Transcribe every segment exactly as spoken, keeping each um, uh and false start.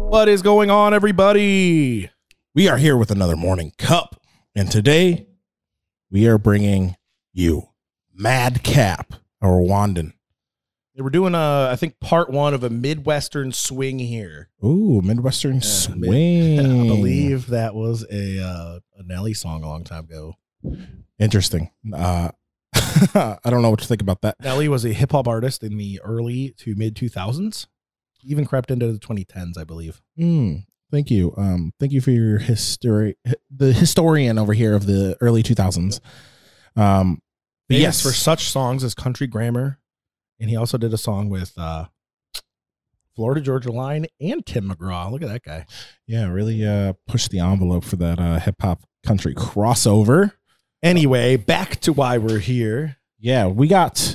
What is going on, everybody? We are here with another morning cup, and today we are bringing you Madcap, a Rwandan. We're doing, a, I think, part one of a Midwestern swing here. Ooh, Midwestern Yeah, swing. Mid- I believe that was a uh, a Nelly song a long time ago. Interesting. Uh, I don't know what to think about that. Nelly was a hip hop artist in the early to mid two thousands. Even crept into the twenty tens, I believe. Mm, thank you. Um, thank you for your history. The historian over here of the early two thousands. Um, Famous yes, for such songs as Country Grammar, and he also did a song with uh, Florida Georgia Line and Tim McGraw. Look at that guy. Yeah, really uh, pushed the envelope for that uh, hip hop country crossover. Anyway, back to why we're here. Yeah, we got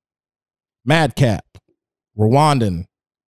Madcap, Rwandan,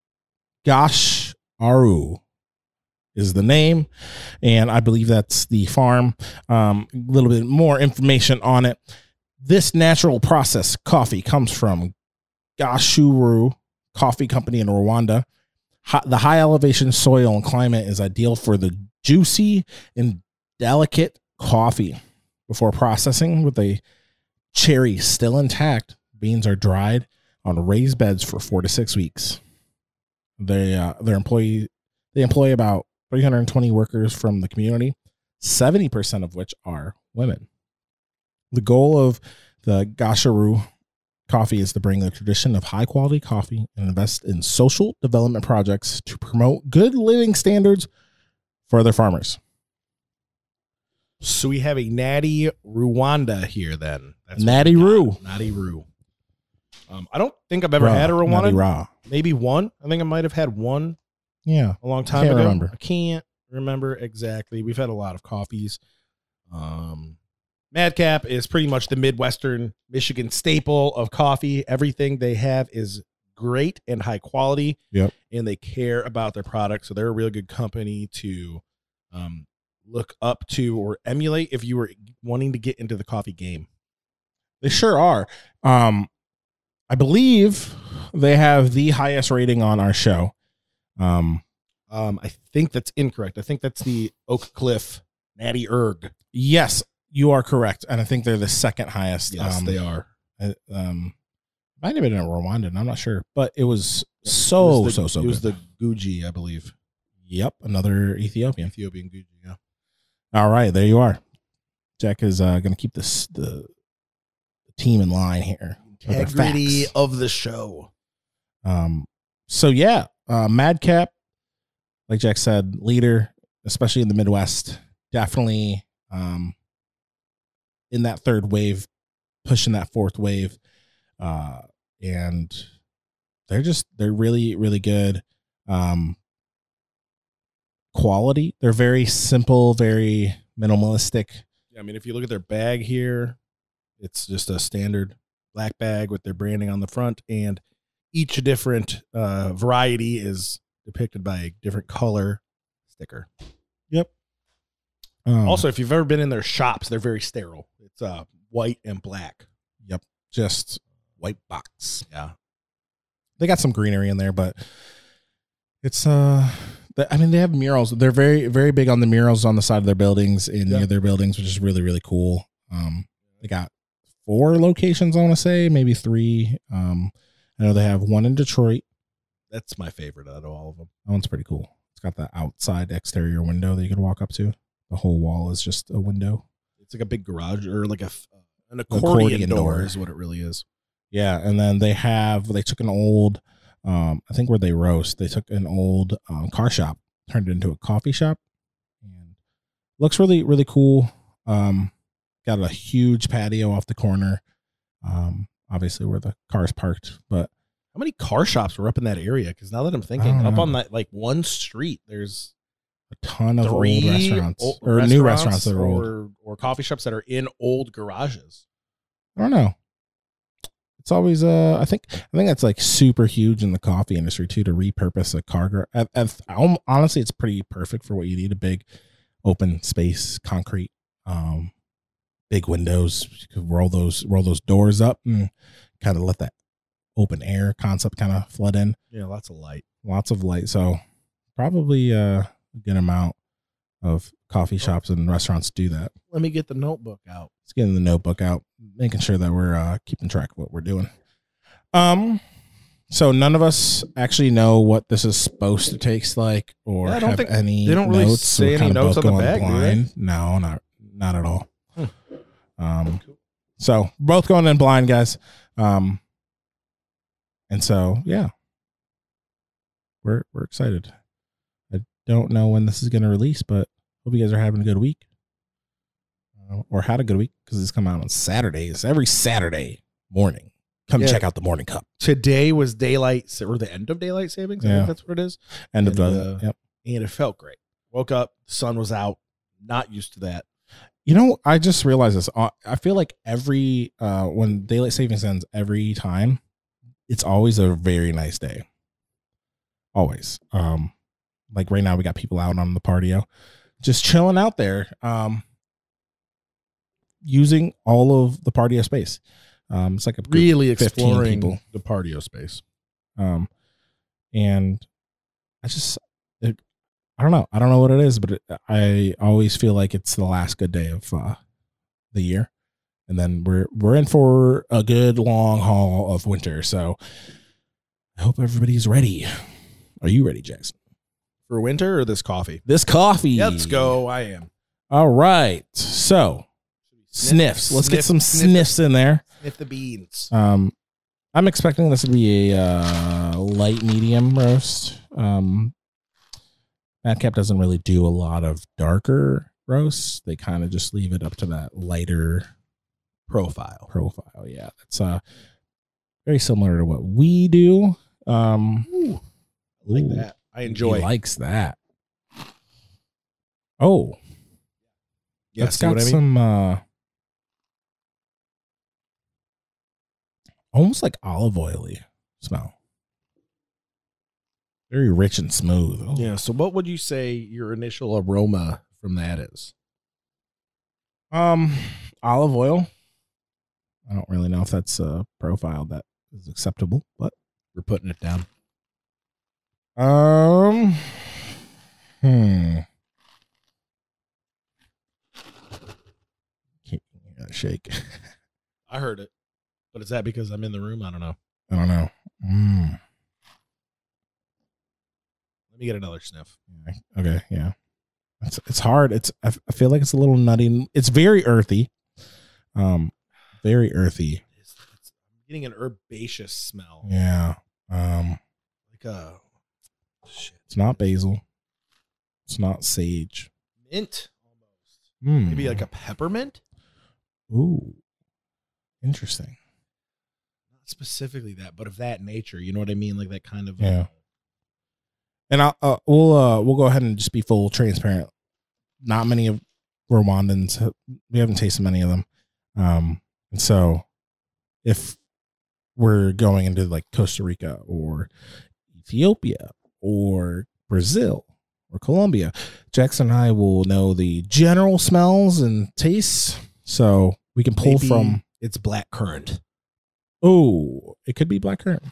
Gosh Aru is the name, and I believe that's the farm. Um, a little bit more information on it. This natural process coffee comes from Gashuru Coffee Company in Rwanda. Hi, the high elevation soil and climate is ideal for the juicy and delicate coffee. Before processing with a cherry still intact, beans are dried on raised beds for four to six weeks. They uh, their employee they employ about three hundred twenty workers from the community, seventy percent of which are women. The goal of the Gasharu Coffee is to bring the tradition of high quality coffee and invest in social development projects to promote good living standards for their farmers. So we have a Natty Rwanda here then. That's Natty Roo. Natty Roo. Um, I don't think I've ever Raw, had a Natty Rwanda. Raw. Maybe one. I think I might have had one Yeah. a long time Can't ago. remember. I can't remember exactly. We've had a lot of coffees. Um, Madcap is pretty much the Midwestern Michigan staple of coffee. Everything they have is great and high quality. Yep. And they care about their product. So they're a really good company to um, look up to or emulate if you were wanting to get into the coffee game. They sure are. Um, I believe they have the highest rating on our show. Um, Um, I think that's incorrect. I think that's the Oak Cliff Natty Erg. yes, you are correct. And I think they're the second highest. Yes, um, they are. uh, Um, might have been in Rwandan. I'm not sure, but it was It so, was the, so, so It was good. the Guji, I believe. Yep. Another Ethiopian. Ethiopian Guji, yeah. All right. There you are. Jack is uh, going to keep this, the, the team in line here. with their Integrity facts. of the show. Um, so yeah, uh, Madcap, like Jack said, leader, especially in the Midwest, definitely um, in that third wave, pushing that fourth wave, uh, and they're just they're really really good. Um, quality, they're very simple, very minimalistic. Yeah, I mean, if you look at their bag here, it's just a standard black bag with their branding on the front, and each different uh, variety is depicted by a different color sticker. Yep. Um, Also, if you've ever been in their shops, they're very sterile. It's uh, white and black. yep, just white box. Yeah. They got some greenery in there, but it's uh I mean, they have murals. They're very very big on the murals on the side of their buildings and Yeah. near their buildings, which is really really cool. Um they got four locations, I want to say, maybe three. um I know they have one in Detroit. That's my favorite out of all of them. That one's pretty cool. It's got the outside exterior window that you can walk up to. The whole wall is just a window. It's like a big garage or like a an accordion, Accordion door, door. is what it really is. Yeah, and then they have they took an old um I think where they roast, they took an old um, car shop, turned it into a coffee shop, and looks really really cool. Um got a huge patio off the corner, um obviously where the car's parked. But How many car shops were up in that area? Because now that I'm I thinking, don't up know. on that like one street, there's a ton of three old restaurants old or new restaurants that are old. or, or coffee shops that are in old garages. I don't know. It's always uh I think I think that's like super huge in the coffee industry too, to repurpose a car gar- at, at, honestly it's pretty perfect for what you need. A big open space, concrete, um big windows. You could roll those roll those doors up and kind of let that open air concept kind of flood in. Yeah, lots of light. Lots of light. So probably uh, a good amount of coffee shops and restaurants do that. Let me get the notebook out. Let's get the notebook out, making sure that we're uh, keeping track of what we're doing. Um, so none of us actually know what this is supposed to taste like, or Yeah, I don't have think- any they don't really notes. say We're any kind of notes both on the going bag, do they? blind. No, not not at all. Hmm. Um, so both going in blind, guys. Um, and so yeah, we're we're excited. I don't know when this is going to release, but hope you guys are having a good week, uh, or had a good week, because it's come out on Saturdays. Every Saturday morning, come Yeah. check out the Morning Cup. Today was daylight or the end of daylight savings. I Yeah. think that's what it is. End of And, the uh, yep. And it felt great. Woke up, the sun was out. Not used to that. You know, I just realized this. Uh, I feel like every uh, when daylight savings ends, every time, it's always a very nice day. Always. Um, like right now, we got people out on the patio, just chilling out there, um, using all of the patio space. Um, it's like a good Really fifteen exploring people. the patio space. Um, and I just, it, I don't know. I don't know what it is, but it, I always feel like it's the last good day of uh, the year, and then we're we're in for a good long haul of winter. So I hope everybody's ready. Are you ready, Jackson? For winter or this coffee? This coffee. Yeah, let's go. I am. All right. So sniffs. Let's get Sniff- some sniff- sniffs in there. Sniff the beans. Um, I'm expecting this to be a uh, light medium roast. Um, Madcap doesn't really do a lot of darker roasts. They kind of just leave it up to that lighter Profile. profile. Yeah, that's uh very similar to what we do. Um, Ooh, I like ooh, that. I enjoy. He likes that. Oh, Yeah, that's see got what I mean? some uh, almost like olive oily smell. Very rich and smooth. Oh. Yeah. So, what would you say your initial aroma from that is? Um, olive oil. I don't really know if that's a profile that is acceptable, but We're putting it down. um, hmm. Can't shake. I heard it, but is that because I'm in the room? I don't know. I don't know. Mm. Let me get another sniff. Okay, yeah. It's it's hard. It's I, I feel like it's a little nutty. It's very earthy. Um, very earthy. It's, it's, I'm getting an herbaceous smell. Yeah. Um, Like a shit. it's not basil. It's not sage. Mint almost. Mm. Maybe like a peppermint. Ooh, interesting. Not specifically that, but of that nature. You know what I mean? Like that kind of. Yeah. Uh, And I'll uh, we'll uh we'll go ahead and just be full transparent. Not many of Rwandans. We haven't tasted many of them. Um, and so if we're going into like Costa Rica or Ethiopia or Brazil or Colombia, Jackson and I will know the general smells and tastes, so we can pull maybe from. it's black currant. Oh, it could be blackcurrant.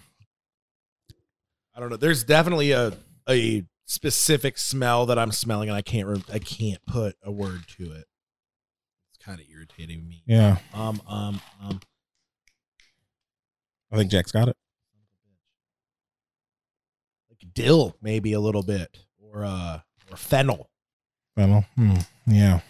I don't know. There's definitely a a specific smell that I'm smelling, and I can't re- I can't put a word to it. It's kind of irritating me. Yeah, Um. Um. Um. I think Jack's got it. Like dill, maybe a little bit, or uh, or fennel. Fennel. Hmm. Yeah.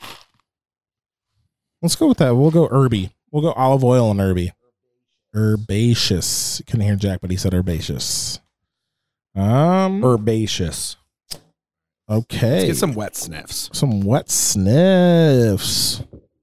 Let's go with that. We'll go herby. We'll go olive oil and herby. Herbaceous. Couldn't hear Jack, but he said herbaceous. Um. Herbaceous. Okay. Let's get some wet sniffs. Some wet sniffs.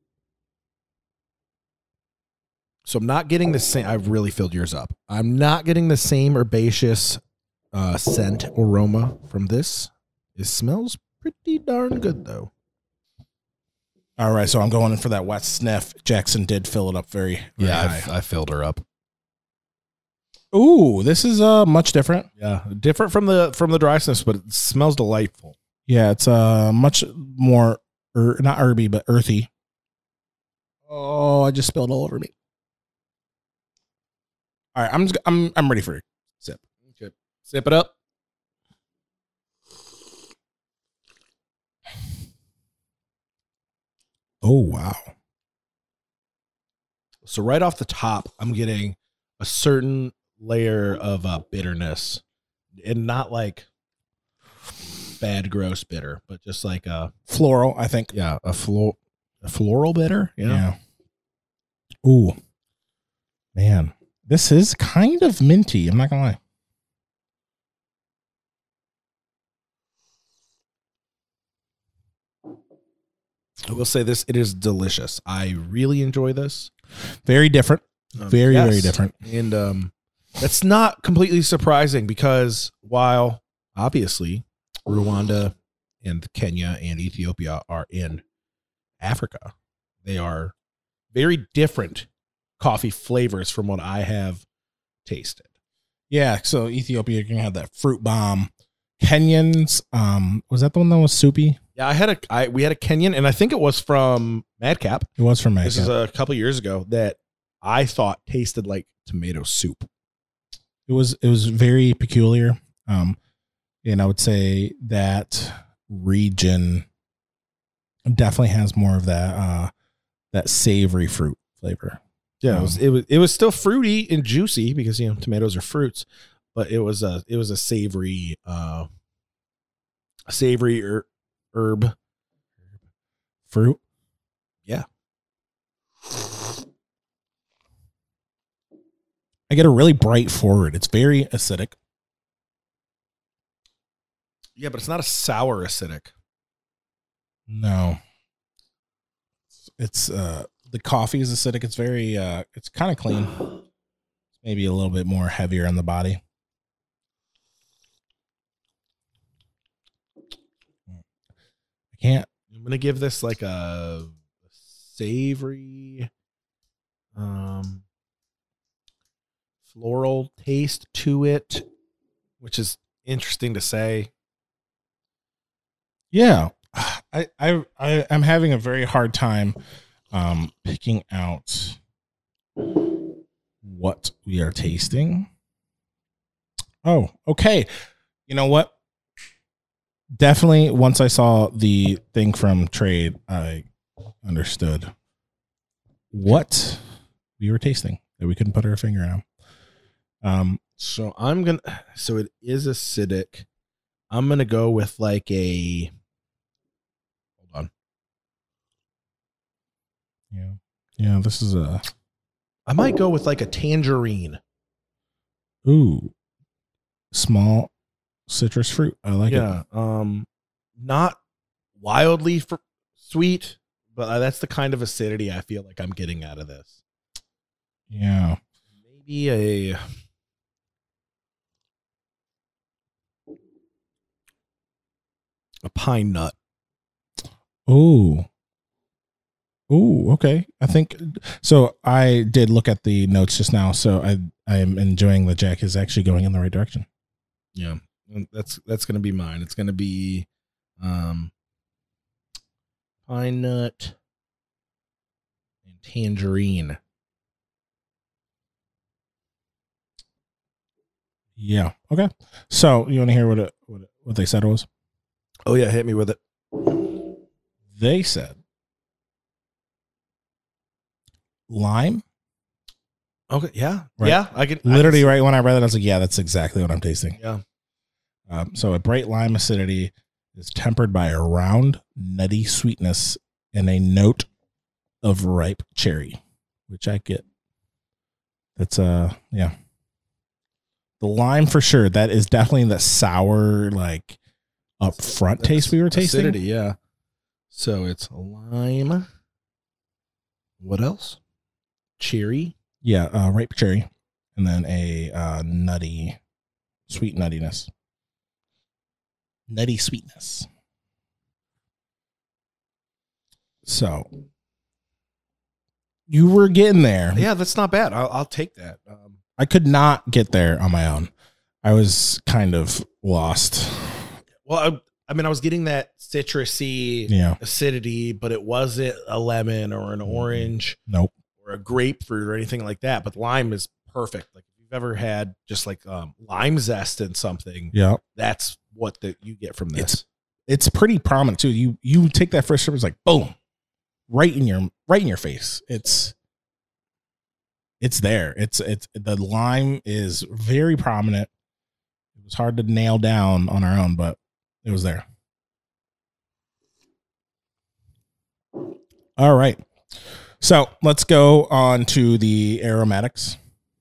So I'm not getting the same. I've really filled yours up. I'm not getting the same herbaceous uh, scent aroma from this. It smells pretty darn good though. All right, so I'm going in for that wet sniff. Jackson did fill it up very, very Yeah, high. I filled her up. Ooh, this is uh much different. Yeah, different from the from the dry sniffs, but it smells delightful. Yeah, it's uh much more er, not herby but earthy. Oh, I just spilled all over me. All right, I'm just, I'm I'm ready for it. Sip. Okay. Sip it up. Oh, wow. So right off the top, I'm getting a certain layer of uh, bitterness, and not like bad, gross bitter, but just like a floral, I think. Yeah, a floor, a floral bitter. Yeah. yeah. Ooh, man, this is kind of minty. I'm not gonna lie. I will say this: it is delicious. I really enjoy this. Very different. Um, very, yes. very different. And um, that's not completely surprising because while obviously Rwanda and Kenya and Ethiopia are in Africa, they are very different coffee flavors from what I have tasted. Yeah. So Ethiopia, you're gonna have that fruit bomb. Kenyans, um, was that the one that was soupy? Yeah, I had a I we had a Kenyan, and I think it was from Madcap. It was from Madcap. This is a couple years ago that I thought tasted like tomato soup. It was it was very peculiar. Um, and I would say that region definitely has more of that uh that savory fruit flavor. Yeah, um, it was it was it was still fruity and juicy because you know tomatoes are fruits, but it was a it was a savory uh savory er, herb fruit. Yeah. I get a really bright forward. It's very acidic. Yeah, but it's not a sour acidic. No. It's uh the coffee is acidic. It's very uh it's kind of clean. Maybe a little bit more heavier on the body. I can't. I'm gonna give this like a savory um floral taste to it, which is interesting to say. Yeah, I I, I I'm having a very hard time um, picking out what we are tasting. Oh, okay. You know what? Definitely, once I saw the thing from Trade, I understood what we were tasting that we couldn't put our finger on. Um, so I'm gonna. So it is acidic. I'm gonna go with like a. Hold on. Yeah, yeah. This is a. I might go with like a tangerine. Ooh, small citrus fruit. I like yeah, it. Yeah, um, not wildly fr- sweet, but that's the kind of acidity I feel like I'm getting out of this. Yeah, maybe a. A pine nut. Ooh. Ooh, okay. I think so. I did look at the notes just now, so I I am enjoying that Jack is actually going in the right direction. Yeah, that's that's gonna be mine. It's gonna be um pine nut and tangerine. Yeah. Okay. So you want to hear what it, what it, what they said it was? Oh yeah, hit me with it. They said lime. Okay, yeah, right. yeah. I can literally I can right when I read it, I was like, yeah, that's exactly what I'm tasting. Yeah. Um, so a bright lime acidity is tempered by a round, nutty sweetness and a note of ripe cherry, which I get. That's uh, yeah. The lime for sure. That is definitely the sour, like up front taste we were tasting. Acidity, yeah. So it's lime. What else? Cherry. Yeah, uh, ripe cherry, and then a uh, nutty, sweet nuttiness. Nutty sweetness. So you were getting there. Yeah, that's not bad. I'll, I'll take that. Um, I could not get there on my own. I was kind of lost. Well, I, I mean, I was getting that citrusy Yeah. acidity, but it wasn't a lemon or an orange. Nope. Or a grapefruit or anything like that. But lime is perfect. Like if you've ever had just like um, lime zest in something, Yeah. that's what the, you get from this. It's, it's pretty prominent too. You you take that first sip, it's like boom. right in your right in your face. It's it's there. It's it's the lime is very prominent. It was hard to nail down on our own, but it was there. All right. So let's go on to the aromatics.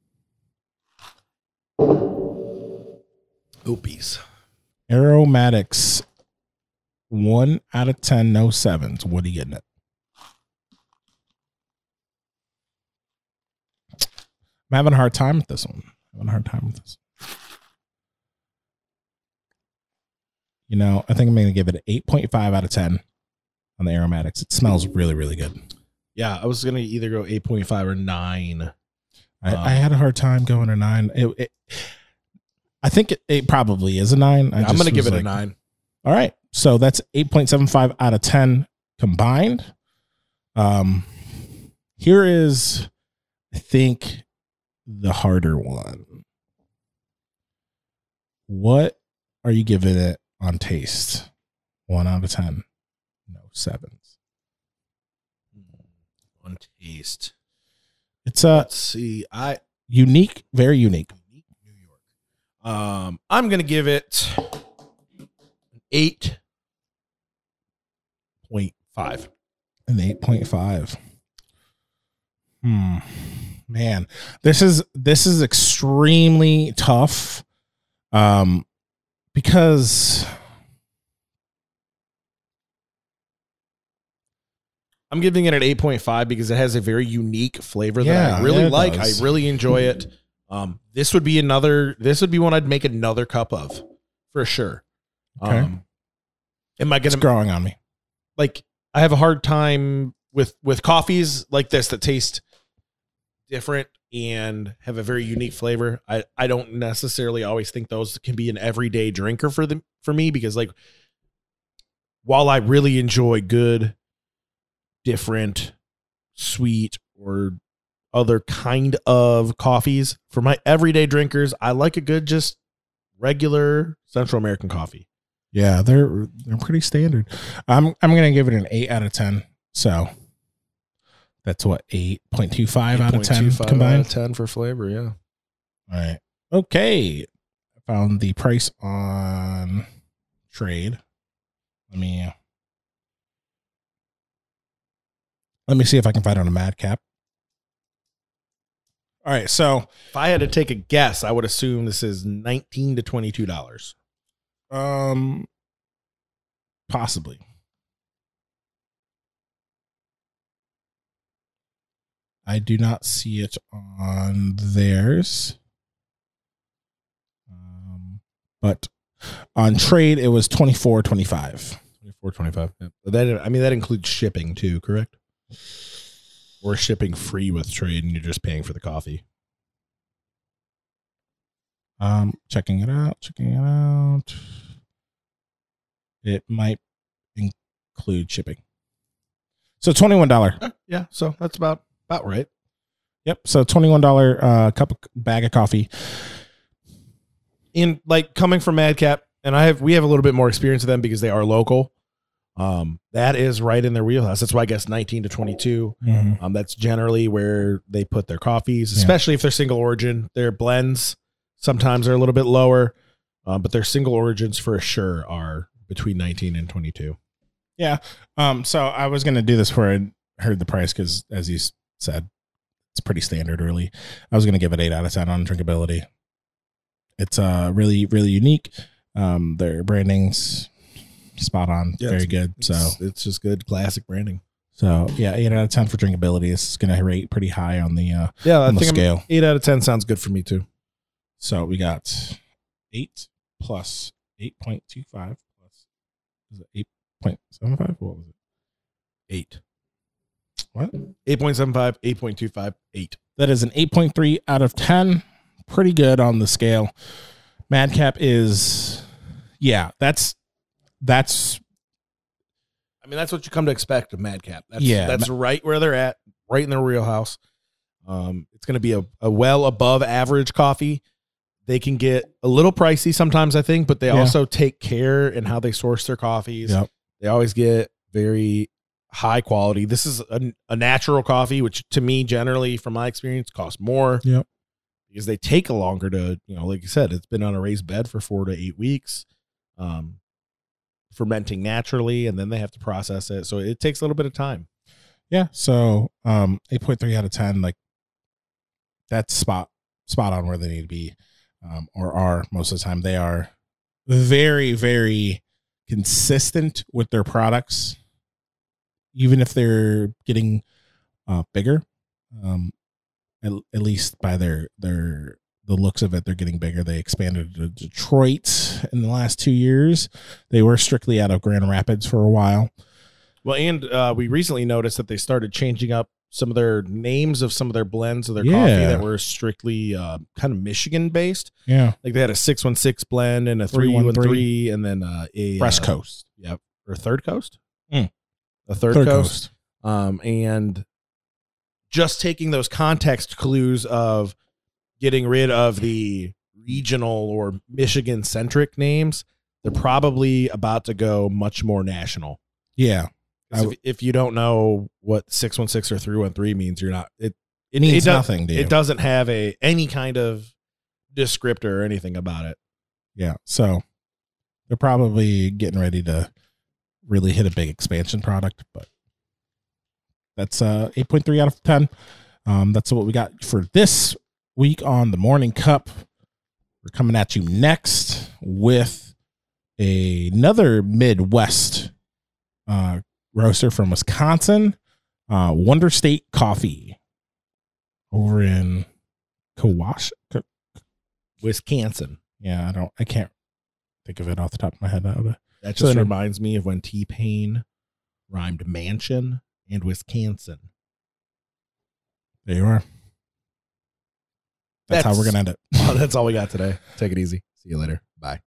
Oopies. Aromatics. One out of ten, no sevens. What are you getting it? I'm having a hard time with this one. I'm having a hard time with this. You know, I think I'm going to give it an eight point five out of ten on the aromatics. It smells really, really good. Yeah, I was going to either go eight point five or nine. I, um, I had a hard time going to nine. It, it, I think it, it probably is a nine. I I'm going to give it like, a nine. All right. So that's eight point seven five out of ten combined. Um, here is, I think, the harder one. What are you giving it on taste? One out of ten. No sevens. On taste. It's a Let's see. I unique, very unique. New York. Um, I'm gonna give it eight point five. An eight point five. Hmm. Man, this is this is extremely tough. Um, because I'm giving it an eight point five because it has a very unique flavor Yeah, that I really yeah, it like. does. I really enjoy it. Um, this would be another. This would be one I'd make another cup of, for sure. Okay. Um, am I it's gonna growing on me. like? I have a hard time with with coffees like this that taste different and have a very unique flavor. I, I don't necessarily always think those can be an everyday drinker for them for me because like while I really enjoy good, different, sweet, or other kind of coffees, for my everyday drinkers, I like a good just regular Central American coffee. Yeah, they're they're pretty standard. I'm I'm gonna give it an eight out of ten. So that's what eight point two five out of ten combined. Out of ten for flavor, yeah. All right. Okay. I found the price on trade. Let me let me see if I can find it on a Madcap. All right, so If I had to take a guess, I would assume this is nineteen to twenty-two dollars. um possibly. I do not see it on theirs. Um, but on trade it was twenty-four twenty-five. twenty-four twenty-five. Yeah. But that I mean that includes shipping too, correct? Or shipping free with trade and you're just paying for the coffee. Um checking it out, checking it out. It might include shipping. So twenty-one dollars. Yeah, so that's about about right. Yep. So twenty-one dollars uh cup of bag of coffee. In like coming from Madcap, and I have we have a little bit more experience with them because they are local. Um, that is right in their wheelhouse. That's why I guess nineteen to twenty-two. Mm-hmm. Um, that's generally where they put their coffees, Yeah. especially if they're single origin. Their blends sometimes are a little bit lower, um, but their single origins for sure are between nineteen and twenty-two. Yeah. Um, so I was gonna do this before I heard the price because, as you said, it's pretty standard. Really, I was gonna give it eight out of ten on drinkability. It's uh really really unique. Um, their branding's spot on, Yeah, very it's- good. So It's, it's just good classic branding. so yeah, eight out of ten for drinkability. It's gonna rate pretty high on the uh Yeah, I on the think I'm- scale. eight out of ten sounds good for me too. So we got eight plus eight point two five plus is it eight point seven five? What was it? Eight. What? eight point seven five, eight point two five, eight. That is an eight point three out of ten. Pretty good on the scale. Madcap is, yeah, that's, that's, I mean, that's what you come to expect of Madcap. That's, Yeah, that's right where they're at, right in their wheelhouse. Um, it's going to be a, a well above average coffee. They can get a little pricey sometimes, I think, but they Yeah. also take care in how they source their coffees. Yep. They always get very high quality. This is a, a natural coffee, which to me, generally, from my experience, costs more. Yep. Because they take a longer to, you know, like you said, it's been on a raised bed for four to eight weeks, um, fermenting naturally, and then they have to process it. So it takes a little bit of time. Yeah. So um, eight point three out of ten, like that's spot spot on where they need to be, um, or are most of the time. They are very, very consistent with their products, even if they're getting uh, bigger. Um, at, at least by their their the looks of it, they're getting bigger. They expanded to Detroit in the last two years. They were strictly out of Grand Rapids for a while. Well, and uh, we recently noticed that they started changing up some of their names of some of their blends of their Yeah. coffee that were strictly uh, kind of Michigan based. Yeah, Like they had a six one six blend and a three one three, and then uh, a Fresh uh, Coast. Yep, or Third Coast. Mm. A Third, Third Coast. Coast. Um, and just taking those context clues of getting rid of the regional or Michigan centric names, they're probably about to go much more national. Yeah. I, If, if you don't know what six one six or three one three means, you're not. It it means it does- nothing to you. it doesn't have a any kind of descriptor or anything about it. Yeah. So they're probably getting ready to really hit a big expansion product, but that's uh eight point three out of ten. Um, that's what we got for this week on the Morning Cup. We're coming at you next with a, another Midwest uh, roaster from Wisconsin, uh, Wonder State Coffee over in Kawash. Wisconsin. Yeah, I don't, I can't think of it off the top of my head now. But That So just then- reminds me of when T-Pain rhymed mansion and Wisconsin. there you are. That's, how That's- we're gonna end it. Well, that's all we got today. Take it easy. See you later. Bye.